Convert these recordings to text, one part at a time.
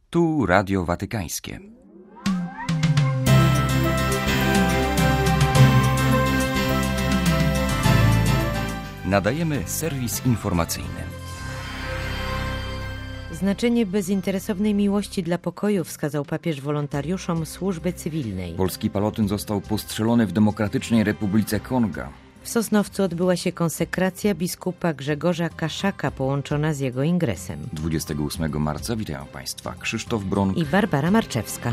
Tu Radio Watykańskie. Nadajemy serwis informacyjny. Znaczenie bezinteresownej miłości dla pokoju wskazał papież wolontariuszom służby cywilnej. Polski palotyn został postrzelony w Demokratycznej Republice Konga. W Sosnowcu odbyła się konsekracja biskupa Grzegorza Kaszaka połączona z jego ingresem. 28 marca witają Państwa Krzysztof Bronk i Barbara Marczewska.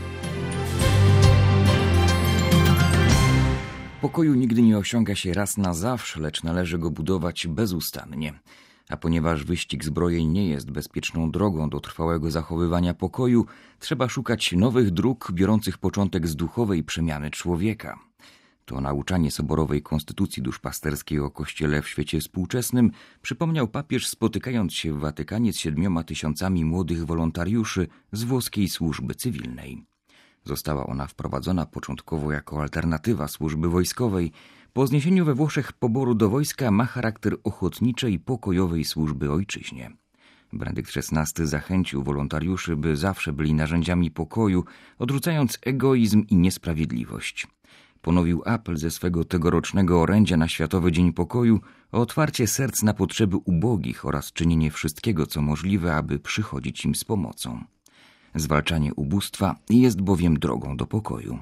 Pokoju nigdy nie osiąga się raz na zawsze, lecz należy go budować bezustannie. A ponieważ wyścig zbrojeń nie jest bezpieczną drogą do trwałego zachowywania pokoju, trzeba szukać nowych dróg biorących początek z duchowej przemiany człowieka. To nauczanie soborowej konstytucji duszpasterskiej o Kościele w świecie współczesnym przypomniał papież, spotykając się w Watykanie z 7 000 młodych wolontariuszy z włoskiej służby cywilnej. Została ona wprowadzona początkowo jako alternatywa służby wojskowej. Po zniesieniu we Włoszech poboru do wojska ma charakter ochotniczej, pokojowej służby ojczyźnie. Benedykt XVI zachęcił wolontariuszy, by zawsze byli narzędziami pokoju, odrzucając egoizm i niesprawiedliwość. Ponowił apel ze swego tegorocznego orędzia na Światowy Dzień Pokoju o otwarcie serc na potrzeby ubogich oraz czynienie wszystkiego, co możliwe, aby przychodzić im z pomocą. Zwalczanie ubóstwa jest bowiem drogą do pokoju.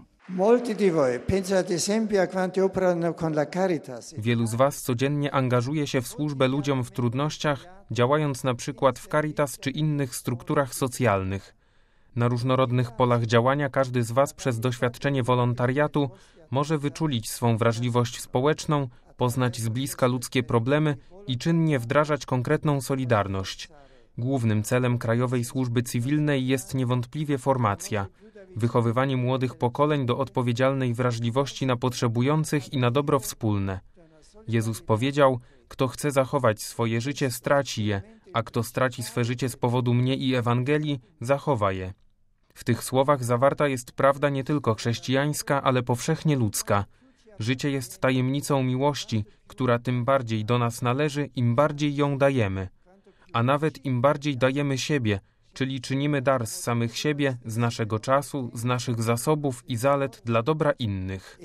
Wielu z Was codziennie angażuje się w służbę ludziom w trudnościach, działając na przykład w Caritas czy innych strukturach socjalnych. Na różnorodnych polach działania każdy z Was przez doświadczenie wolontariatu może wyczulić swą wrażliwość społeczną, poznać z bliska ludzkie problemy i czynnie wdrażać konkretną solidarność. Głównym celem Krajowej Służby Cywilnej jest niewątpliwie formacja, wychowywanie młodych pokoleń do odpowiedzialnej wrażliwości na potrzebujących i na dobro wspólne. Jezus powiedział: kto chce zachować swoje życie, straci je, a kto straci swe życie z powodu mnie i Ewangelii, zachowa je. W tych słowach zawarta jest prawda nie tylko chrześcijańska, ale powszechnie ludzka. Życie jest tajemnicą miłości, która tym bardziej do nas należy, im bardziej ją dajemy. A nawet im bardziej dajemy siebie, czyli czynimy dar z samych siebie, z naszego czasu, z naszych zasobów i zalet dla dobra innych.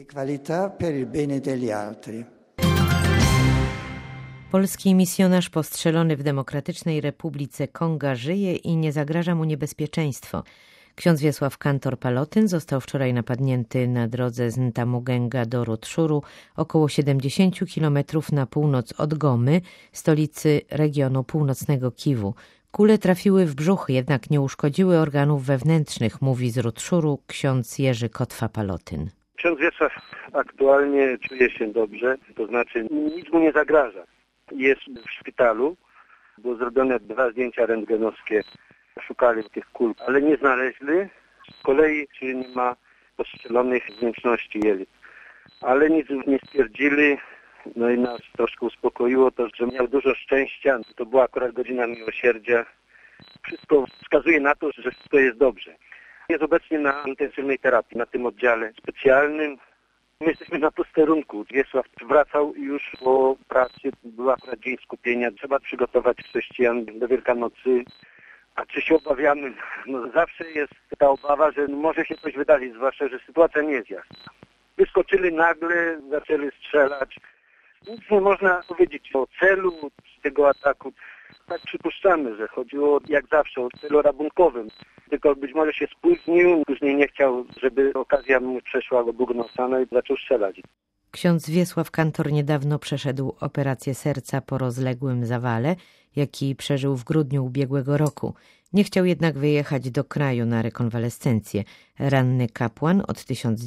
Polski misjonarz postrzelony w Demokratycznej Republice Konga żyje i nie zagraża mu niebezpieczeństwo. Ksiądz Wiesław Kantor Palotyn został wczoraj napadnięty na drodze z Ntamugenga do Rutshuru, około 70 km na północ od Gomy, stolicy regionu północnego Kiwu. Kule trafiły w brzuch, jednak nie uszkodziły organów wewnętrznych, mówi z Rutshuru ksiądz Jerzy Kotwa-Palotyn. Ksiądz Wiesław aktualnie czuje się dobrze, to znaczy nic mu nie zagraża. Jest w szpitalu, było zrobione 2 zdjęcia rentgenowskie, szukali tych kul, ale nie znaleźli. Z kolei czy nie ma postrzelonych wnętrzności jelit. Ale nic nie stwierdzili, no i nas troszkę uspokoiło to, że miał dużo szczęścia. To była akurat godzina miłosierdzia. Wszystko wskazuje na to, że wszystko jest dobrze. Jest obecnie na intensywnej terapii, na tym oddziale specjalnym. My jesteśmy na posterunku. Wiesław wracał już po pracy, był akurat dzień skupienia. Trzeba przygotować chrześcijan do Wielkanocy. A czy się obawiamy? No zawsze jest ta obawa, że może się coś wydarzyć, zwłaszcza, że sytuacja nie jest jasna. Wyskoczyli nagle, zaczęli strzelać. Nic nie można powiedzieć o celu tego ataku. Tak przypuszczamy, że chodziło jak zawsze o celu rabunkowym. Tylko być może się spóźnił, później nie chciał, żeby okazja mu przeszła obok nosa, no i zaczął strzelać. Ksiądz Wiesław Kantor niedawno przeszedł operację serca po rozległym zawale, jaki przeżył w grudniu ubiegłego roku. Nie chciał jednak wyjechać do kraju na rekonwalescencję. Ranny kapłan od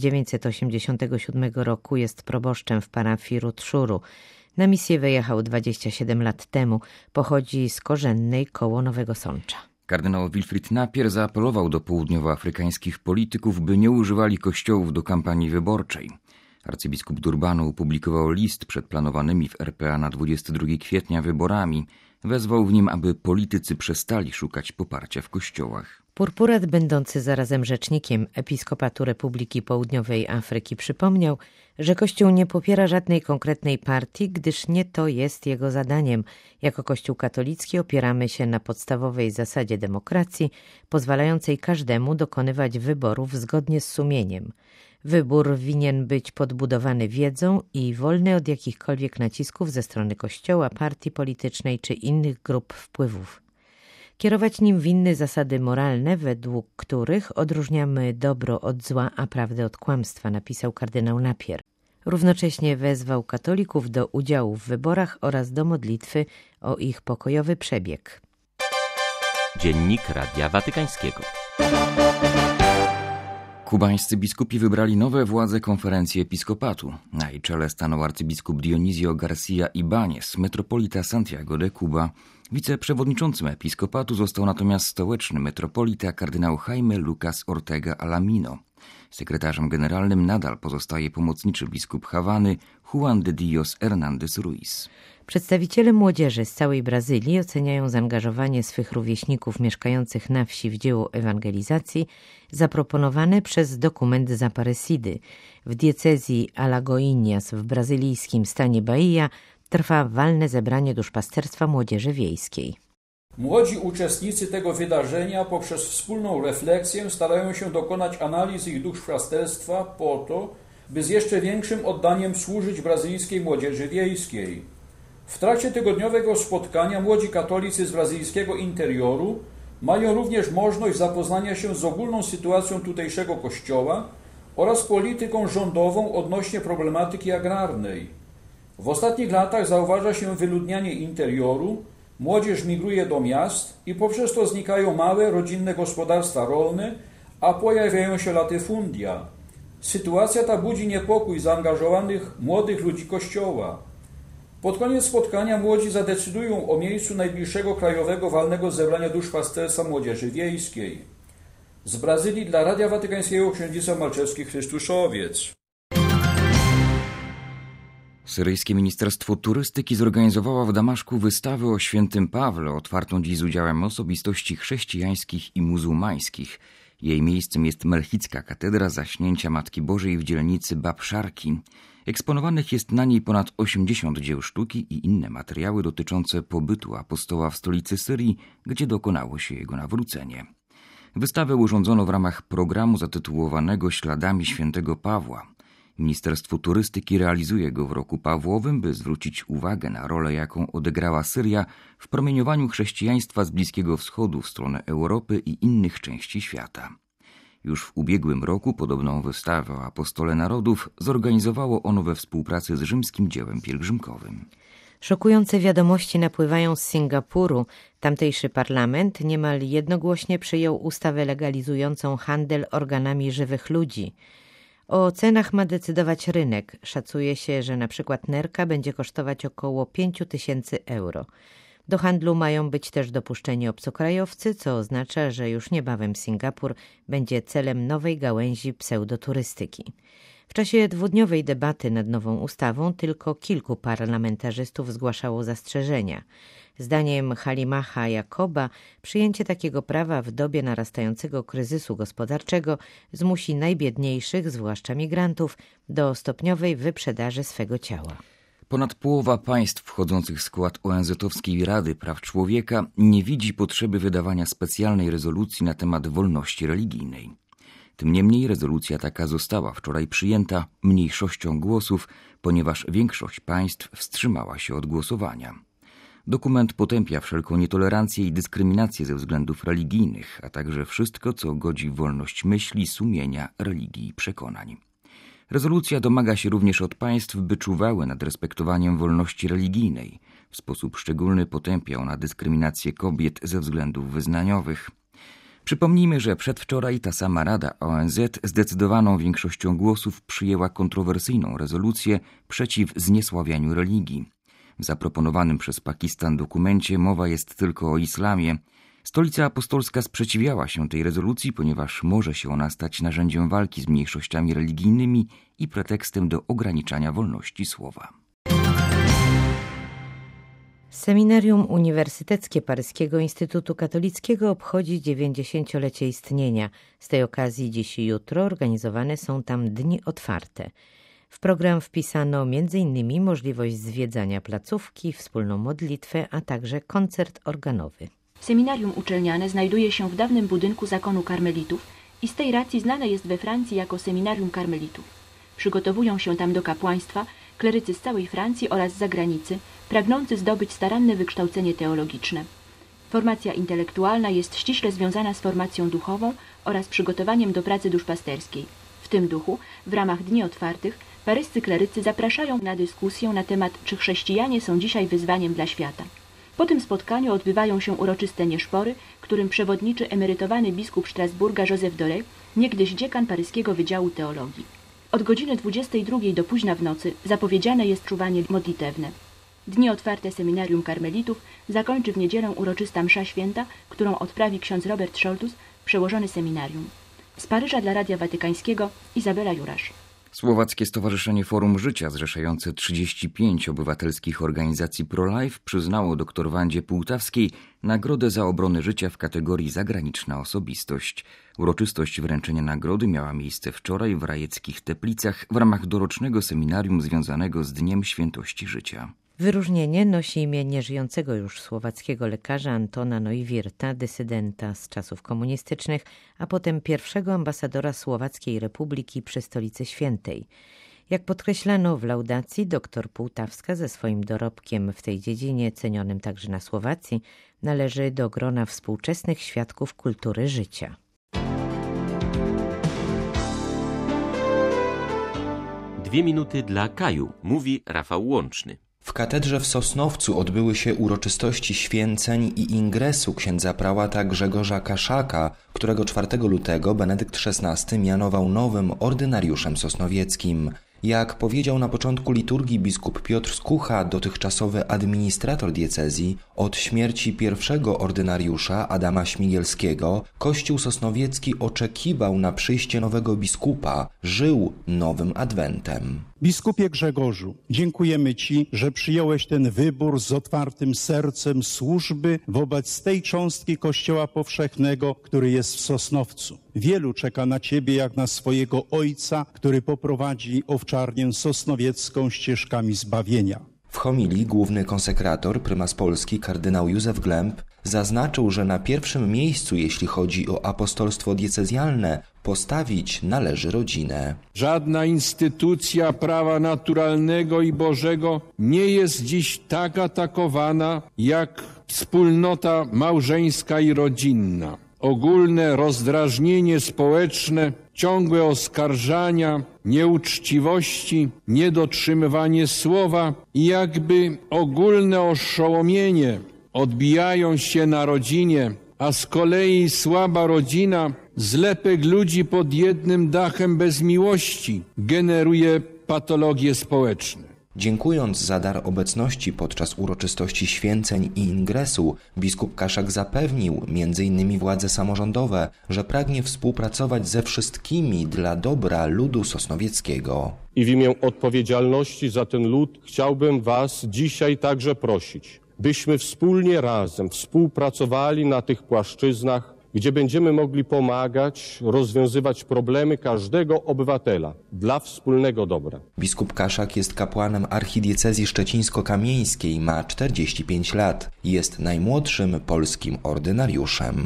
1987 roku jest proboszczem w parafii Rutshuru. Na misję wyjechał 27 lat temu. Pochodzi z Korzennej koło Nowego Sącza. Kardynał Wilfried Napier zaapelował do południowoafrykańskich polityków, by nie używali kościołów do kampanii wyborczej. Arcybiskup Durbanu opublikował list przed planowanymi w RPA na 22 kwietnia wyborami. Wezwał w nim, aby politycy przestali szukać poparcia w kościołach. Purpurat, będący zarazem rzecznikiem Episkopatu Republiki Południowej Afryki, przypomniał, że Kościół nie popiera żadnej konkretnej partii, gdyż nie to jest jego zadaniem. Jako Kościół katolicki opieramy się na podstawowej zasadzie demokracji, pozwalającej każdemu dokonywać wyborów zgodnie z sumieniem. Wybór winien być podbudowany wiedzą i wolny od jakichkolwiek nacisków ze strony Kościoła, partii politycznej czy innych grup wpływów. Kierować nim winny zasady moralne, według których odróżniamy dobro od zła, a prawdę od kłamstwa, napisał kardynał Napier. Równocześnie wezwał katolików do udziału w wyborach oraz do modlitwy o ich pokojowy przebieg. Dziennik Radia Watykańskiego. Kubańscy biskupi wybrali nowe władze konferencji episkopatu. Na jej czele stanął arcybiskup Dionisio García Ibáñez, metropolita Santiago de Cuba. Wiceprzewodniczącym episkopatu został natomiast stołeczny metropolita kardynał Jaime Lucas Ortega Alamino. Sekretarzem generalnym nadal pozostaje pomocniczy biskup Hawany Juan de Dios Hernández Ruiz. Przedstawiciele młodzieży z całej Brazylii oceniają zaangażowanie swych rówieśników mieszkających na wsi w dzieło ewangelizacji zaproponowane przez dokument z Aparecidy. W diecezji Alagoinhas w brazylijskim stanie Bahia trwa walne zebranie duszpasterstwa młodzieży wiejskiej. Młodzi uczestnicy tego wydarzenia poprzez wspólną refleksję starają się dokonać analiz ich duszpasterstwa po to, by z jeszcze większym oddaniem służyć brazylijskiej młodzieży wiejskiej. W trakcie tygodniowego spotkania młodzi katolicy z brazylijskiego interioru mają również możliwość zapoznania się z ogólną sytuacją tutejszego kościoła oraz polityką rządową odnośnie problematyki agrarnej. W ostatnich latach zauważa się wyludnianie interioru, młodzież migruje do miast i poprzez to znikają małe, rodzinne gospodarstwa rolne, a pojawiają się latyfundia. Sytuacja ta budzi niepokój zaangażowanych młodych ludzi Kościoła. Pod koniec spotkania młodzi zadecydują o miejscu najbliższego krajowego walnego zebrania duszpasterstwa młodzieży wiejskiej. Z Brazylii dla Radia Watykańskiego księżyca Malczewski Chrystuszowiec. Syryjskie Ministerstwo Turystyki zorganizowało w Damaszku wystawę o świętym Pawle, otwartą dziś z udziałem osobistości chrześcijańskich i muzułmańskich. Jej miejscem jest melchicka katedra Zaśnięcia Matki Bożej w dzielnicy Bab Szarki. Eksponowanych jest na niej ponad 80 dzieł sztuki i inne materiały dotyczące pobytu apostoła w stolicy Syrii, gdzie dokonało się jego nawrócenie. Wystawę urządzono w ramach programu zatytułowanego Śladami świętego Pawła. Ministerstwo Turystyki realizuje go w roku Pawłowym, by zwrócić uwagę na rolę, jaką odegrała Syria w promieniowaniu chrześcijaństwa z Bliskiego Wschodu w stronę Europy i innych części świata. Już w ubiegłym roku podobną wystawę o apostole narodów zorganizowało ono we współpracy z rzymskim dziełem pielgrzymkowym. Szokujące wiadomości napływają z Singapuru. Tamtejszy parlament niemal jednogłośnie przyjął ustawę legalizującą handel organami żywych ludzi. O cenach ma decydować rynek. Szacuje się, że na przykład nerka będzie kosztować około 5 000 euro. Do handlu mają być też dopuszczeni obcokrajowcy, co oznacza, że już niebawem Singapur będzie celem nowej gałęzi pseudoturystyki. W czasie dwudniowej debaty nad nową ustawą tylko kilku parlamentarzystów zgłaszało zastrzeżenia. Zdaniem Halimaha Jakoba przyjęcie takiego prawa w dobie narastającego kryzysu gospodarczego zmusi najbiedniejszych, zwłaszcza migrantów, do stopniowej wyprzedaży swego ciała. Ponad połowa państw wchodzących w skład ONZ-owskiej Rady Praw Człowieka nie widzi potrzeby wydawania specjalnej rezolucji na temat wolności religijnej. Tym niemniej rezolucja taka została wczoraj przyjęta mniejszością głosów, ponieważ większość państw wstrzymała się od głosowania. Dokument potępia wszelką nietolerancję i dyskryminację ze względów religijnych, a także wszystko, co godzi w wolność myśli, sumienia, religii i przekonań. Rezolucja domaga się również od państw, by czuwały nad respektowaniem wolności religijnej. W sposób szczególny potępia ona dyskryminację kobiet ze względów wyznaniowych. Przypomnijmy, że przedwczoraj ta sama Rada ONZ zdecydowaną większością głosów przyjęła kontrowersyjną rezolucję przeciw zniesławianiu religii. W zaproponowanym przez Pakistan dokumencie mowa jest tylko o islamie. Stolica Apostolska sprzeciwiała się tej rezolucji, ponieważ może się ona stać narzędziem walki z mniejszościami religijnymi i pretekstem do ograniczania wolności słowa. Seminarium Uniwersyteckie Paryskiego Instytutu Katolickiego obchodzi 90-lecie istnienia. Z tej okazji dziś i jutro organizowane są tam dni otwarte. W program wpisano m.in. możliwość zwiedzania placówki, wspólną modlitwę, a także koncert organowy. Seminarium uczelniane znajduje się w dawnym budynku zakonu karmelitów i z tej racji znane jest we Francji jako Seminarium Karmelitów. Przygotowują się tam do kapłaństwa klerycy z całej Francji oraz z zagranicy, pragnący zdobyć staranne wykształcenie teologiczne. Formacja intelektualna jest ściśle związana z formacją duchową oraz przygotowaniem do pracy duszpasterskiej. W tym duchu, w ramach Dni Otwartych, paryscy klerycy zapraszają na dyskusję na temat, czy chrześcijanie są dzisiaj wyzwaniem dla świata. Po tym spotkaniu odbywają się uroczyste nieszpory, którym przewodniczy emerytowany biskup Strasburga Joseph Doré, niegdyś dziekan paryskiego Wydziału Teologii. Od godziny 22 do późna w nocy zapowiedziane jest czuwanie modlitewne. Dni otwarte Seminarium Karmelitów zakończy w niedzielę uroczysta msza święta, którą odprawi ksiądz Robert Scholtus, przełożony seminarium. Z Paryża dla Radia Watykańskiego Izabela Jurasz. Słowackie Stowarzyszenie Forum Życia, zrzeszające 35 obywatelskich organizacji pro-life, przyznało dr Wandzie Półtawskiej nagrodę za obronę życia w kategorii zagraniczna osobistość. Uroczystość wręczenia nagrody miała miejsce wczoraj w Rajeckich Teplicach w ramach dorocznego seminarium związanego z Dniem Świętości Życia. Wyróżnienie nosi imię nieżyjącego już słowackiego lekarza Antona Neuwirtha, dysydenta z czasów komunistycznych, a potem pierwszego ambasadora Słowackiej Republiki przy Stolicy Świętej. Jak podkreślano w laudacji, dr Półtawska ze swoim dorobkiem w tej dziedzinie, cenionym także na Słowacji, należy do grona współczesnych świadków kultury życia. Dwie minuty dla Kaju, mówi Rafał Łączny. W katedrze w Sosnowcu odbyły się uroczystości święceń i ingresu księdza prałata Grzegorza Kaszaka, którego 4 lutego Benedykt XVI mianował nowym ordynariuszem sosnowieckim. Jak powiedział na początku liturgii biskup Piotr Skucha, dotychczasowy administrator diecezji, od śmierci pierwszego ordynariusza Adama Śmigielskiego Kościół sosnowiecki oczekiwał na przyjście nowego biskupa, żył nowym adwentem. Biskupie Grzegorzu, dziękujemy Ci, że przyjąłeś ten wybór z otwartym sercem służby wobec tej cząstki Kościoła Powszechnego, który jest w Sosnowcu. Wielu czeka na Ciebie jak na swojego Ojca, który poprowadzi owczarnię sosnowiecką ścieżkami zbawienia. W homilii główny konsekrator, prymas Polski kardynał Józef Glemp zaznaczył, że na pierwszym miejscu, jeśli chodzi o apostolstwo diecezjalne, postawić należy rodzinę. Żadna instytucja prawa naturalnego i Bożego nie jest dziś tak atakowana jak wspólnota małżeńska i rodzinna. Ogólne rozdrażnienie społeczne, ciągłe oskarżania, nieuczciwości, niedotrzymywanie słowa i jakby ogólne oszołomienie odbijają się na rodzinie, a z kolei słaba rodzina, zlepek ludzi pod jednym dachem bez miłości generuje patologie społeczne. Dziękując za dar obecności podczas uroczystości święceń i ingresu, biskup Kaszak zapewnił m.in. władze samorządowe, że pragnie współpracować ze wszystkimi dla dobra ludu sosnowieckiego. I w imię odpowiedzialności za ten lud chciałbym Was dzisiaj także prosić, byśmy wspólnie razem współpracowali na tych płaszczyznach, gdzie będziemy mogli pomagać, rozwiązywać problemy każdego obywatela dla wspólnego dobra. Biskup Kaszak jest kapłanem archidiecezji szczecińsko-kamieńskiej, ma 45 lat i jest najmłodszym polskim ordynariuszem.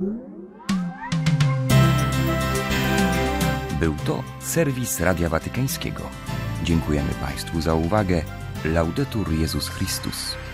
Był to serwis Radia Watykańskiego. Dziękujemy Państwu za uwagę. Laudetur Jezus Chrystus.